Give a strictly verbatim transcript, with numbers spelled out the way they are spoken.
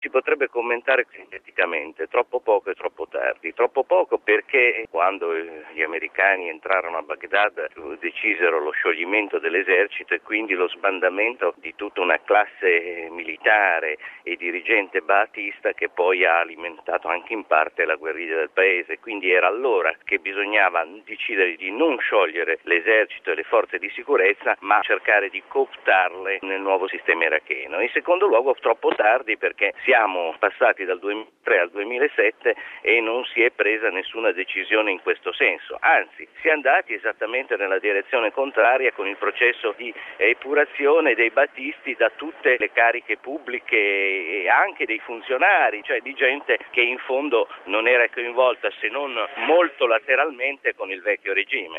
si potrebbe commentare sinteticamente: troppo poco e troppo tardi. Troppo poco perché quando gli americani entrarono a Baghdad decisero lo scioglimento dell'esercito e quindi lo sbandamento di tutta una classe militare e dirigente baatista che poi ha alimentato anche in parte la guerriglia del paese. Quindi era allora che bisognava decidere di non sciogliere l'esercito e le forze di sicurezza, ma cercare di cooptarle nel nuovo sistema iracheno. In secondo luogo troppo tardi perché siamo passati dal duemilatré al duemilasette e non si è presa nessuna decisione in questo senso, anzi si è andati esattamente nella direzione contraria con il processo di epurazione dei battisti da tutte le cariche pubbliche e anche dei funzionari, cioè di gente che in fondo non era coinvolta se non molto lateralmente con il vecchio regime.